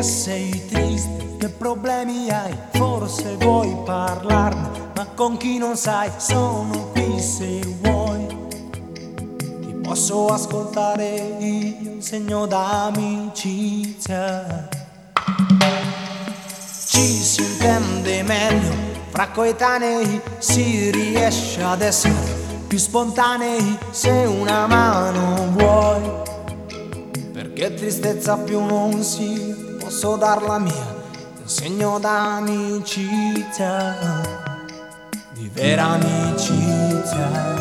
che sei triste, che problemi hai, forse vuoi parlarne, ma con chi non sai sono qui se vuoi. Ti posso ascoltare io, segno d'amicizia. Ci si intende meglio, fra coetanei si riesce ad essere più spontanei se una mano vuoi. Perché tristezza più non sia, posso dar la mia, un segno d'amicizia, di vera amicizia.